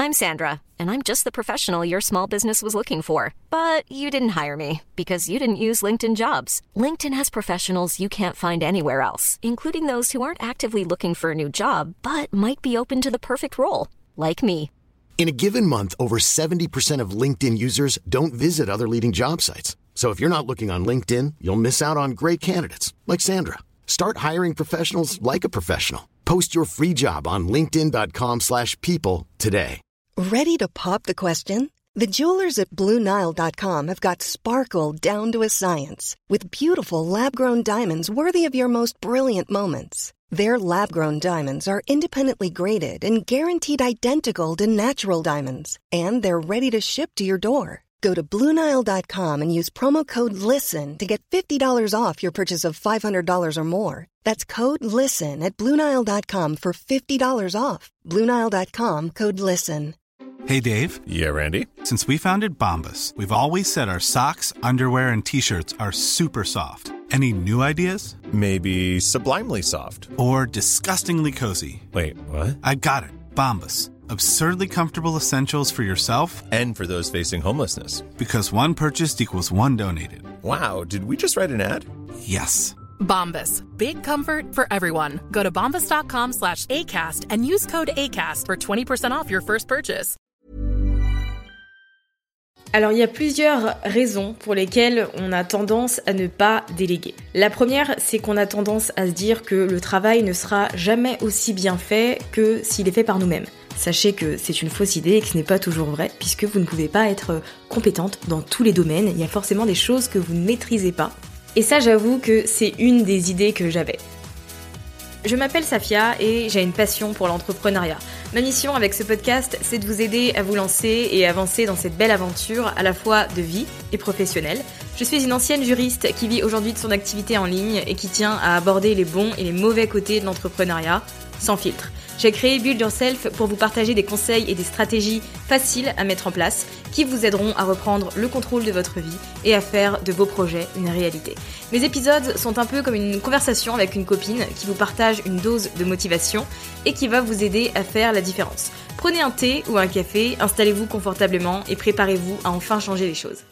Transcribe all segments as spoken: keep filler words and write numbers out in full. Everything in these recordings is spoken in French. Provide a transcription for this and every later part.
I'm Sandra, and I'm just the professional your small business was looking for. But you didn't hire me because you didn't use LinkedIn Jobs. LinkedIn has professionals you can't find anywhere else, including those who aren't actively looking for a new job, but might be open to the perfect role, like me. In a given month, over seventy percent of LinkedIn users don't visit other leading job sites. So if you're not looking on LinkedIn, you'll miss out on great candidates like Sandra. Start hiring professionals like a professional. Post your free job on linkedin.com slash people today. Ready to pop the question? The jewelers at Blue Nile dot com have got sparkle down to a science with beautiful lab-grown diamonds worthy of your most brilliant moments. Their lab-grown diamonds are independently graded and guaranteed identical to natural diamonds, and they're ready to ship to your door. Go to Blue Nile dot com and use promo code LISTEN to get fifty dollars off your purchase of five hundred dollars or more. That's code LISTEN at Blue Nile dot com for fifty dollars off. Blue Nile dot com, code LISTEN. Hey, Dave. Yeah, Randy? Since we founded Bombas, we've always said our socks, underwear, and T-shirts are super soft. Any new ideas? Maybe sublimely soft. Or disgustingly cozy. Wait, what? I got it. Bombas. Absurdly comfortable essentials for yourself and for those facing homelessness. Because one purchased equals one donated. Wow, did we just write an ad? Yes. Bombas. Big comfort for everyone. Go to bombas.com slash ACAST and use code ACAST for twenty percent off your first purchase. Alors, il y a plusieurs raisons pour lesquelles on a tendance à ne pas déléguer. La première, c'est qu'on a tendance à se dire que le travail ne sera jamais aussi bien fait que s'il est fait par nous-mêmes. Sachez que c'est une fausse idée et que ce n'est pas toujours vrai, puisque vous ne pouvez pas être compétente dans tous les domaines. Il y a forcément des choses que vous ne maîtrisez pas. Et ça, j'avoue que c'est une des idées que j'avais. Je m'appelle Safia et j'ai une passion pour l'entrepreneuriat. Ma mission avec ce podcast, c'est de vous aider à vous lancer et avancer dans cette belle aventure à la fois de vie et professionnelle. Je suis une ancienne juriste qui vit aujourd'hui de son activité en ligne et qui tient à aborder les bons et les mauvais côtés de l'entrepreneuriat sans filtre. J'ai créé Build Yourself pour vous partager des conseils et des stratégies faciles à mettre en place qui vous aideront à reprendre le contrôle de votre vie et à faire de vos projets une réalité. Mes épisodes sont un peu comme une conversation avec une copine qui vous partage une dose de motivation et qui va vous aider à faire la différence. Prenez un thé ou un café, installez-vous confortablement et préparez-vous à enfin changer les choses.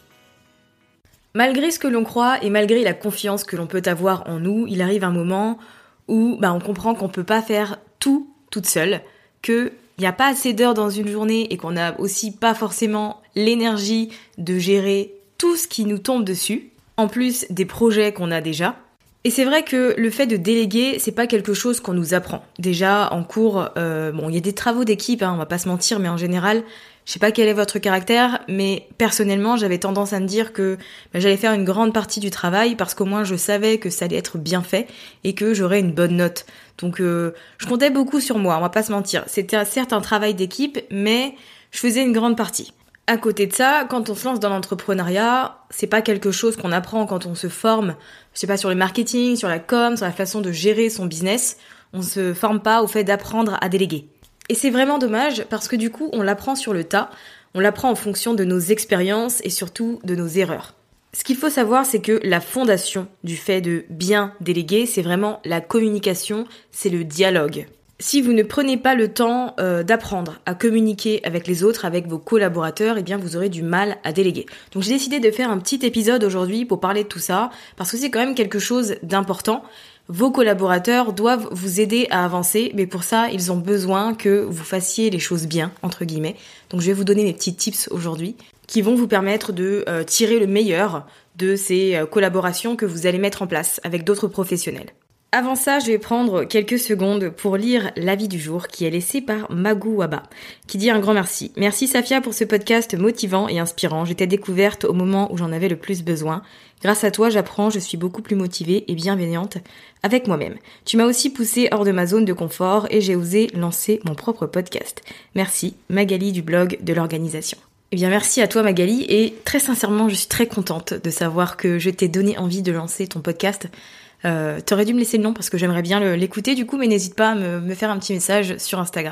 Malgré ce que l'on croit et malgré la confiance que l'on peut avoir en nous, il arrive un moment où bah, on comprend qu'on peut pas faire tout toute seule, qu'il n'y a pas assez d'heures dans une journée et qu'on n'a aussi pas forcément l'énergie de gérer tout ce qui nous tombe dessus, en plus des projets qu'on a déjà. Et c'est vrai que le fait de déléguer, c'est pas quelque chose qu'on nous apprend. Déjà, en cours, euh, bon, il y a des travaux d'équipe, hein, on va pas se mentir, mais en général, je sais pas quel est votre caractère, mais personnellement, j'avais tendance à me dire que bah, j'allais faire une grande partie du travail parce qu'au moins je savais que ça allait être bien fait et que j'aurais une bonne note. Donc euh, je comptais beaucoup sur moi, on va pas se mentir. C'était certes un travail d'équipe, mais je faisais une grande partie. À côté de ça, quand on se lance dans l'entrepreneuriat, c'est pas quelque chose qu'on apprend quand on se forme, je sais pas, sur le marketing, sur la com, sur la façon de gérer son business. On se forme pas au fait d'apprendre à déléguer. Et c'est vraiment dommage parce que du coup, on l'apprend sur le tas, on l'apprend en fonction de nos expériences et surtout de nos erreurs. Ce qu'il faut savoir, c'est que la fondation du fait de bien déléguer, c'est vraiment la communication, c'est le dialogue. Si vous ne prenez pas le temps euh, d'apprendre à communiquer avec les autres, avec vos collaborateurs, eh bien vous aurez du mal à déléguer. Donc j'ai décidé de faire un petit épisode aujourd'hui pour parler de tout ça, parce que c'est quand même quelque chose d'important. Vos collaborateurs doivent vous aider à avancer, mais pour ça, ils ont besoin que vous fassiez les choses bien, entre guillemets. Donc je vais vous donner mes petits tips aujourd'hui, qui vont vous permettre de euh, tirer le meilleur de ces euh, collaborations que vous allez mettre en place avec d'autres professionnels. Avant ça, je vais prendre quelques secondes pour lire l'avis du jour qui est laissé par Magou Waba, qui dit un grand merci. Merci Safia pour ce podcast motivant et inspirant. Je t'ai découverte au moment où j'en avais le plus besoin. Grâce à toi, j'apprends, je suis beaucoup plus motivée et bienveillante avec moi-même. Tu m'as aussi poussée hors de ma zone de confort et j'ai osé lancer mon propre podcast. Merci, Magali du blog de l'organisation. Eh bien merci à toi Magali et très sincèrement, je suis très contente de savoir que je t'ai donné envie de lancer ton podcast. Euh, t'aurais dû me laisser le nom parce que j'aimerais bien le, l'écouter du coup, mais n'hésite pas à me, me faire un petit message sur Instagram.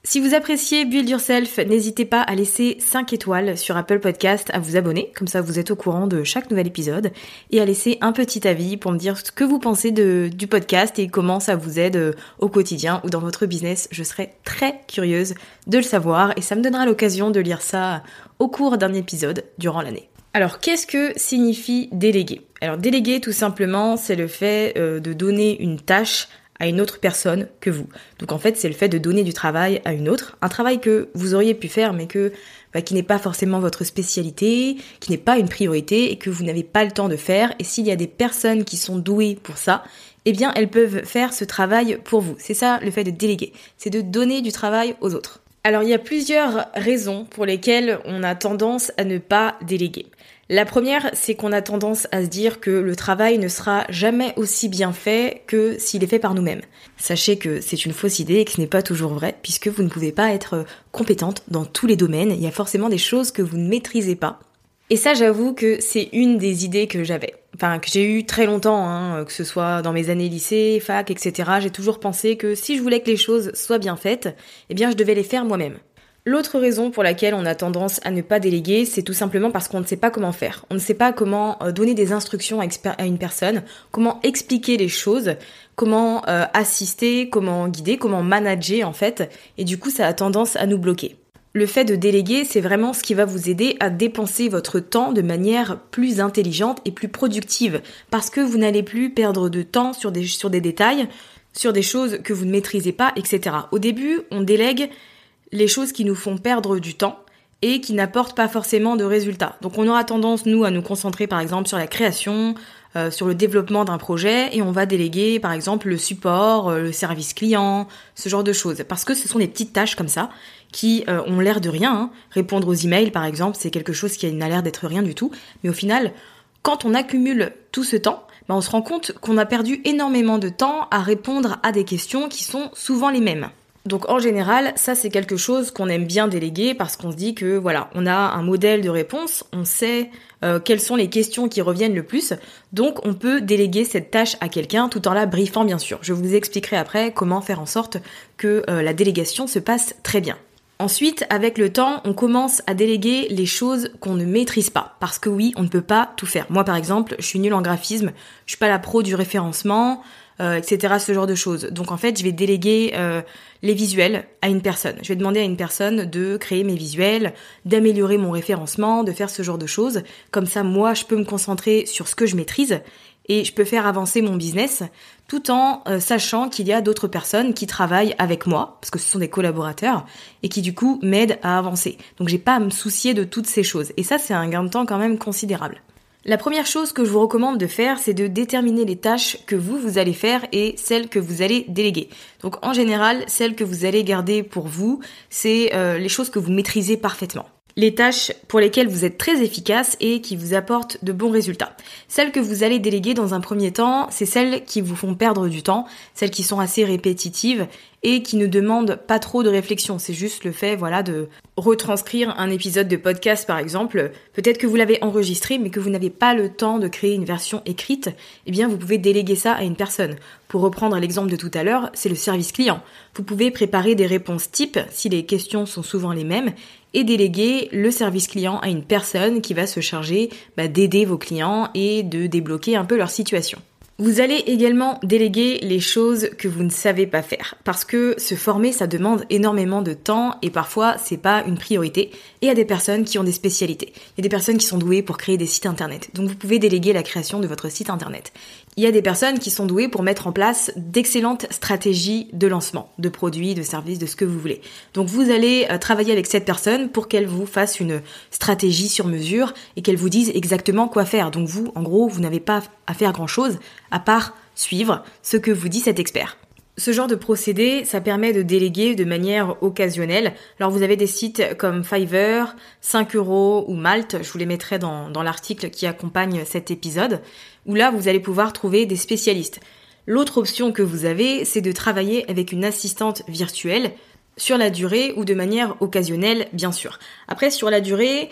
Si vous appréciez Build Yourself, n'hésitez pas à laisser cinq étoiles sur Apple Podcast, à vous abonner, comme ça vous êtes au courant de chaque nouvel épisode, et à laisser un petit avis pour me dire ce que vous pensez de, du podcast et comment ça vous aide au quotidien ou dans votre business. Je serais très curieuse de le savoir et ça me donnera l'occasion de lire ça au cours d'un épisode durant l'année. Alors, qu'est-ce que signifie déléguer ? Alors, déléguer, tout simplement, c'est le fait euh, de donner une tâche à une autre personne que vous. Donc en fait, c'est le fait de donner du travail à une autre, un travail que vous auriez pu faire mais que bah, qui n'est pas forcément votre spécialité, qui n'est pas une priorité et que vous n'avez pas le temps de faire. Et s'il y a des personnes qui sont douées pour ça, eh bien elles peuvent faire ce travail pour vous. C'est ça le fait de déléguer, c'est de donner du travail aux autres. Alors il y a plusieurs raisons pour lesquelles on a tendance à ne pas déléguer. La première, c'est qu'on a tendance à se dire que le travail ne sera jamais aussi bien fait que s'il est fait par nous-mêmes. Sachez que c'est une fausse idée et que ce n'est pas toujours vrai, puisque vous ne pouvez pas être compétente dans tous les domaines. Il y a forcément des choses que vous ne maîtrisez pas. Et ça, j'avoue que c'est une des idées que j'avais. Enfin, que j'ai eu très longtemps, hein, que ce soit dans mes années lycée, fac, et cetera. J'ai toujours pensé que si je voulais que les choses soient bien faites, eh bien je devais les faire moi-même. L'autre raison pour laquelle on a tendance à ne pas déléguer, c'est tout simplement parce qu'on ne sait pas comment faire. On ne sait pas comment donner des instructions à une personne, comment expliquer les choses, comment euh, assister, comment guider, comment manager en fait. Et du coup, ça a tendance à nous bloquer. Le fait de déléguer, c'est vraiment ce qui va vous aider à dépenser votre temps de manière plus intelligente et plus productive. Parce que vous n'allez plus perdre de temps sur des, sur des détails, sur des choses que vous ne maîtrisez pas, et cetera. Au début, on délègue les choses qui nous font perdre du temps et qui n'apportent pas forcément de résultats. Donc on aura tendance, nous, à nous concentrer par exemple sur la création, euh, sur le développement d'un projet et on va déléguer par exemple le support, euh, le service client, ce genre de choses. Parce que ce sont des petites tâches comme ça qui euh, ont l'air de rien. Hein. Répondre aux emails par exemple, c'est quelque chose qui n'a l'air d'être rien du tout. Mais au final, quand on accumule tout ce temps, ben on se rend compte qu'on a perdu énormément de temps à répondre à des questions qui sont souvent les mêmes. Donc en général, ça c'est quelque chose qu'on aime bien déléguer parce qu'on se dit que voilà, on a un modèle de réponse, on sait euh, quelles sont les questions qui reviennent le plus, donc on peut déléguer cette tâche à quelqu'un tout en la briefant bien sûr. Je vous expliquerai après comment faire en sorte que euh, la délégation se passe très bien. Ensuite, avec le temps, on commence à déléguer les choses qu'on ne maîtrise pas. Parce que oui, on ne peut pas tout faire. Moi par exemple, je suis nulle en graphisme, je suis pas la pro du référencement, Euh, et cetera, ce genre de choses. Donc en fait, je vais déléguer euh, les visuels à une personne. Je vais demander à une personne de créer mes visuels, d'améliorer mon référencement, de faire ce genre de choses. Comme ça, moi, je peux me concentrer sur ce que je maîtrise et je peux faire avancer mon business tout en euh, sachant qu'il y a d'autres personnes qui travaillent avec moi, parce que ce sont des collaborateurs, et qui du coup m'aident à avancer. Donc j'ai pas à me soucier de toutes ces choses. Et ça, c'est un gain de temps quand même considérable. La première chose que je vous recommande de faire, c'est de déterminer les tâches que vous, vous allez faire et celles que vous allez déléguer. Donc en général, celles que vous allez garder pour vous, c'est euh, les choses que vous maîtrisez parfaitement. Les tâches pour lesquelles vous êtes très efficace et qui vous apportent de bons résultats. Celles que vous allez déléguer dans un premier temps, c'est celles qui vous font perdre du temps, celles qui sont assez répétitives et qui ne demandent pas trop de réflexion. C'est juste le fait, voilà, de retranscrire un épisode de podcast par exemple. Peut-être que vous l'avez enregistré mais que vous n'avez pas le temps de créer une version écrite, eh bien vous pouvez déléguer ça à une personne. Pour reprendre l'exemple de tout à l'heure, c'est le service client. Vous pouvez préparer des réponses types si les questions sont souvent les mêmes et déléguer le service client à une personne qui va se charger bah, d'aider vos clients et de débloquer un peu leur situation. Vous allez également déléguer les choses que vous ne savez pas faire parce que se former, ça demande énormément de temps et parfois c'est pas une priorité. Et il y a des personnes qui ont des spécialités. Il y a des personnes qui sont douées pour créer des sites internet. Donc vous pouvez déléguer la création de votre site internet. Il y a des personnes qui sont douées pour mettre en place d'excellentes stratégies de lancement, de produits, de services, de ce que vous voulez. Donc vous allez travailler avec cette personne pour qu'elle vous fasse une stratégie sur mesure et qu'elle vous dise exactement quoi faire. Donc vous, en gros, vous n'avez pas à faire grand-chose à part suivre ce que vous dit cet expert. Ce genre de procédé, ça permet de déléguer de manière occasionnelle. Alors vous avez des sites comme Fiverr, cinq euros ou Malte, je vous les mettrai dans, dans l'article qui accompagne cet épisode, où là vous allez pouvoir trouver des spécialistes. L'autre option que vous avez, c'est de travailler avec une assistante virtuelle sur la durée ou de manière occasionnelle, bien sûr. Après, sur la durée,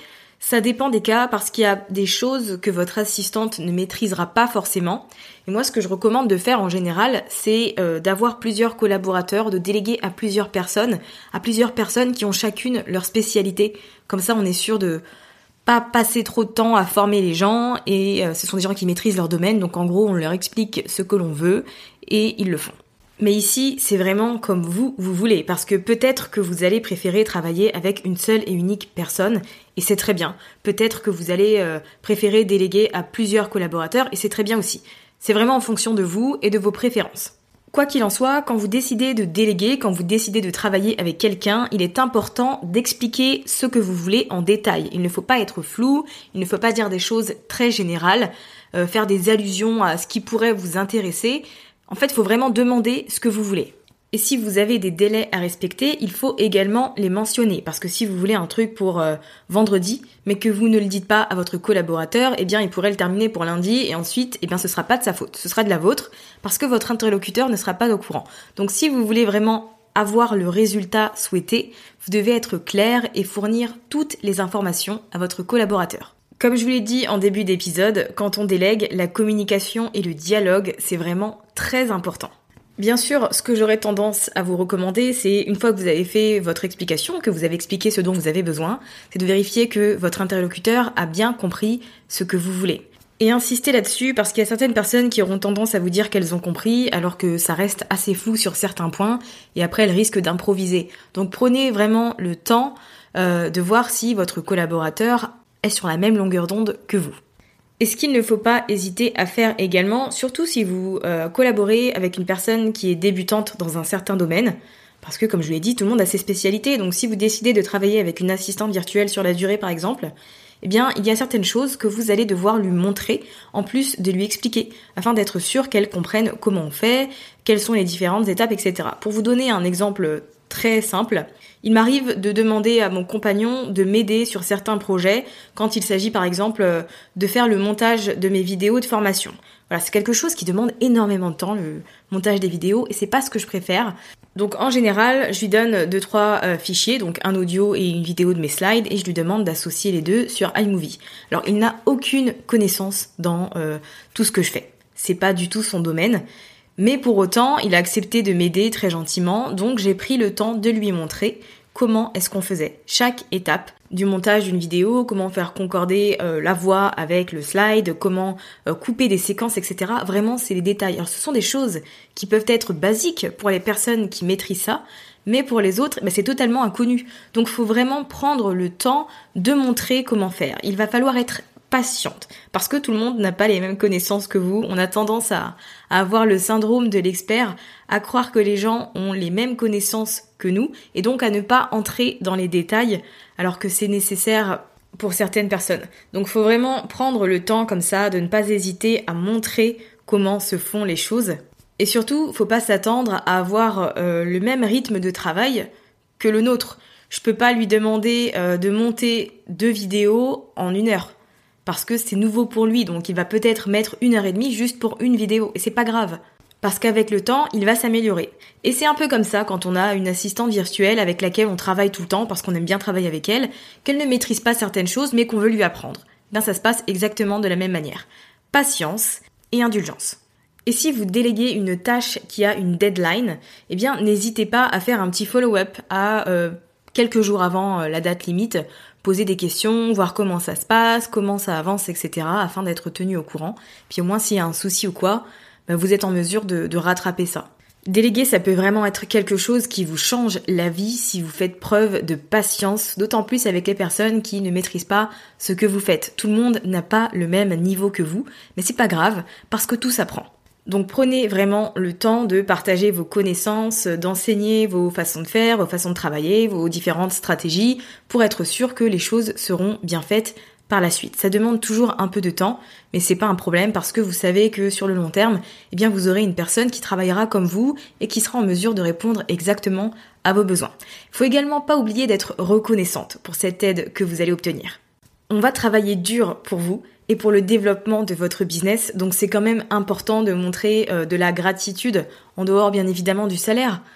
Ça dépend des cas parce qu'il y a des choses que votre assistante ne maîtrisera pas forcément. Et moi, ce que je recommande de faire en général, c'est euh, d'avoir plusieurs collaborateurs, de déléguer à plusieurs personnes, à plusieurs personnes qui ont chacune leur spécialité. Comme ça, on est sûr de pas passer trop de temps à former les gens et euh, ce sont des gens qui maîtrisent leur domaine. Donc en gros, on leur explique ce que l'on veut et ils le font. Mais ici, c'est vraiment comme vous, vous voulez, parce que peut-être que vous allez préférer travailler avec une seule et unique personne, et c'est très bien. Peut-être que vous allez euh, préférer déléguer à plusieurs collaborateurs, et c'est très bien aussi. C'est vraiment en fonction de vous et de vos préférences. Quoi qu'il en soit, quand vous décidez de déléguer, quand vous décidez de travailler avec quelqu'un, il est important d'expliquer ce que vous voulez en détail. Il ne faut pas être flou, il ne faut pas dire des choses très générales, euh, faire des allusions à ce qui pourrait vous intéresser. En fait, il faut vraiment demander ce que vous voulez. Et si vous avez des délais à respecter, il faut également les mentionner. Parce que si vous voulez un truc pour euh, vendredi, mais que vous ne le dites pas à votre collaborateur, eh bien, il pourrait le terminer pour lundi, et ensuite, eh bien, ce sera pas de sa faute. Ce sera de la vôtre, parce que votre interlocuteur ne sera pas au courant. Donc, si vous voulez vraiment avoir le résultat souhaité, vous devez être clair et fournir toutes les informations à votre collaborateur. Comme je vous l'ai dit en début d'épisode, quand on délègue, la communication et le dialogue, c'est vraiment très important. Bien sûr, ce que j'aurais tendance à vous recommander, c'est une fois que vous avez fait votre explication, que vous avez expliqué ce dont vous avez besoin, c'est de vérifier que votre interlocuteur a bien compris ce que vous voulez. Et insister là-dessus parce qu'il y a certaines personnes qui auront tendance à vous dire qu'elles ont compris alors que ça reste assez flou sur certains points et après elles risquent d'improviser. Donc prenez vraiment le temps euh, de voir si votre collaborateur est sur la même longueur d'onde que vous. Et ce qu'il ne faut pas hésiter à faire également, surtout si vous euh, collaborez avec une personne qui est débutante dans un certain domaine, parce que comme je vous l'ai dit, tout le monde a ses spécialités, donc si vous décidez de travailler avec une assistante virtuelle sur la durée par exemple, eh bien il y a certaines choses que vous allez devoir lui montrer, en plus de lui expliquer, afin d'être sûr qu'elle comprenne comment on fait, quelles sont les différentes étapes, et cetera. Pour vous donner un exemple très simple, il m'arrive de demander à mon compagnon de m'aider sur certains projets quand il s'agit par exemple de faire le montage de mes vidéos de formation. Voilà, c'est quelque chose qui demande énormément de temps, le montage des vidéos, et c'est pas ce que je préfère. Donc en général, je lui donne deux trois euh, fichiers, donc un audio et une vidéo de mes slides, et je lui demande d'associer les deux sur iMovie. Alors il n'a aucune connaissance dans euh, tout ce que je fais. C'est pas du tout son domaine. Mais pour autant, il a accepté de m'aider très gentiment, donc j'ai pris le temps de lui montrer comment est-ce qu'on faisait chaque étape du montage d'une vidéo, comment faire concorder euh, la voix avec le slide, comment euh, couper des séquences, et cetera. Vraiment, c'est les détails. Alors, ce sont des choses qui peuvent être basiques pour les personnes qui maîtrisent ça, mais pour les autres, bah, c'est totalement inconnu. Donc, il faut vraiment prendre le temps de montrer comment faire. Il va falloir être patiente, parce que tout le monde n'a pas les mêmes connaissances que vous. On a tendance à, à avoir le syndrome de l'expert, à croire que les gens ont les mêmes connaissances que nous, et donc à ne pas entrer dans les détails, alors que c'est nécessaire pour certaines personnes. Donc il faut vraiment prendre le temps comme ça, de ne pas hésiter à montrer comment se font les choses. Et surtout, faut pas s'attendre à avoir euh, le même rythme de travail que le nôtre. Je peux pas lui demander euh, de monter deux vidéos en une heure. Parce que c'est nouveau pour lui, donc il va peut-être mettre une heure et demie juste pour une vidéo, et c'est pas grave. Parce qu'avec le temps, il va s'améliorer. Et c'est un peu comme ça quand on a une assistante virtuelle avec laquelle on travaille tout le temps, parce qu'on aime bien travailler avec elle, qu'elle ne maîtrise pas certaines choses, mais qu'on veut lui apprendre. Ben ça se passe exactement de la même manière. Patience et indulgence. Et si vous déléguez une tâche qui a une deadline, eh bien n'hésitez pas à faire un petit follow-up à euh, quelques jours avant euh, la date limite, poser des questions, voir comment ça se passe, comment ça avance, et cetera, afin d'être tenu au courant. Puis au moins, s'il y a un souci ou quoi, ben vous êtes en mesure de, de rattraper ça. Déléguer, ça peut vraiment être quelque chose qui vous change la vie si vous faites preuve de patience, d'autant plus avec les personnes qui ne maîtrisent pas ce que vous faites. Tout le monde n'a pas le même niveau que vous, mais c'est pas grave, parce que tout s'apprend. Donc prenez vraiment le temps de partager vos connaissances, d'enseigner vos façons de faire, vos façons de travailler, vos différentes stratégies pour être sûr que les choses seront bien faites par la suite. Ça demande toujours un peu de temps, mais c'est pas un problème parce que vous savez que sur le long terme, eh bien vous aurez une personne qui travaillera comme vous et qui sera en mesure de répondre exactement à vos besoins. Il faut également pas oublier d'être reconnaissante pour cette aide que vous allez obtenir. On va travailler dur pour vous et pour le développement de votre business, donc c'est quand même important de montrer euh, de la gratitude en dehors bien évidemment du salaire.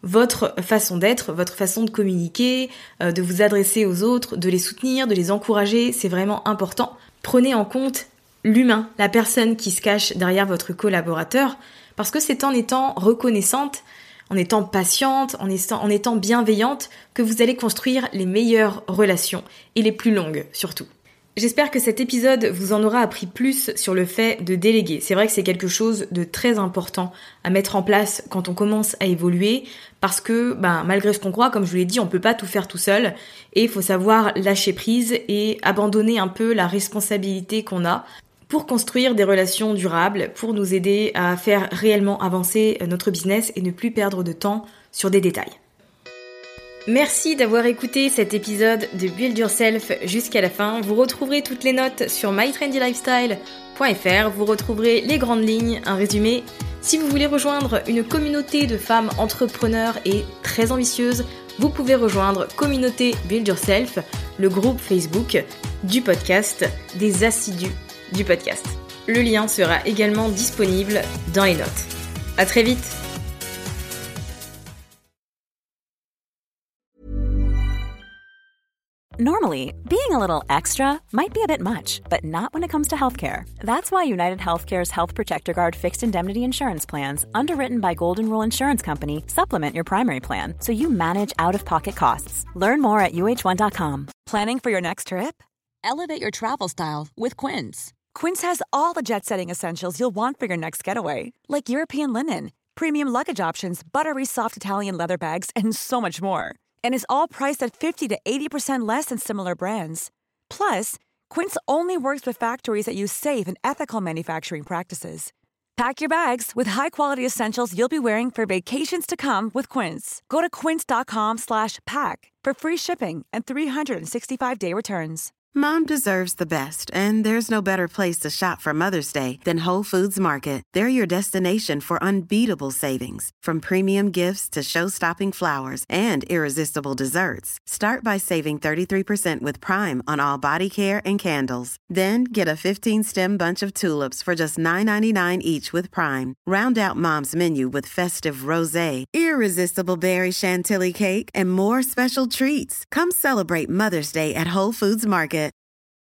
votre façon d'être, votre façon de communiquer, euh, de vous adresser aux autres, de les soutenir, de les encourager, c'est vraiment important. Prenez en compte l'humain, la personne qui se cache derrière votre collaborateur, parce que c'est en étant reconnaissante, en étant patiente, en étant, en étant bienveillante, que vous allez construire les meilleures relations, et les plus longues surtout. J'espère que cet épisode vous en aura appris plus sur le fait de déléguer. C'est vrai que c'est quelque chose de très important à mettre en place quand on commence à évoluer, parce que ben, malgré ce qu'on croit, comme je vous l'ai dit, on peut pas tout faire tout seul, et il faut savoir lâcher prise et abandonner un peu la responsabilité qu'on a pour construire des relations durables, pour nous aider à faire réellement avancer notre business et ne plus perdre de temps sur des détails. Merci d'avoir écouté cet épisode de Build Yourself jusqu'à la fin. Vous retrouverez toutes les notes sur my trendy lifestyle point f r. Vous retrouverez les grandes lignes, un résumé. Si vous voulez rejoindre une communauté de femmes entrepreneurs et très ambitieuses, vous pouvez rejoindre Communauté Build Yourself, le groupe Facebook du podcast, des assidus du podcast. Le lien sera également disponible dans les notes. À très vite! Normally, being a little extra might be a bit much, but not when it comes to healthcare. That's why United Healthcare's Health Protector Guard fixed indemnity insurance plans, underwritten by Golden Rule Insurance Company, supplement your primary plan so you manage out-of-pocket costs. Learn more at U H one dot com. Planning for your next trip? Elevate your travel style with Quince. Quince has all the jet-setting essentials you'll want for your next getaway, like European linen, premium luggage options, buttery soft Italian leather bags, and so much more. And is all priced at fifty to eighty percent less than similar brands. Plus, Quince only works with factories that use safe and ethical manufacturing practices. Pack your bags with high-quality essentials you'll be wearing for vacations to come with Quince. Go to quince.com slash pack for free shipping and three sixty-five day returns. Mom deserves the best, and there's no better place to shop for Mother's Day than Whole Foods Market. They're your destination for unbeatable savings, from premium gifts to show-stopping flowers and irresistible desserts. Start by saving thirty-three percent with Prime on all body care and candles. Then get a fifteen-stem bunch of tulips for just nine ninety-nine each with Prime. Round out Mom's menu with festive rosé, irresistible berry chantilly cake, and more special treats. Come celebrate Mother's Day at Whole Foods Market.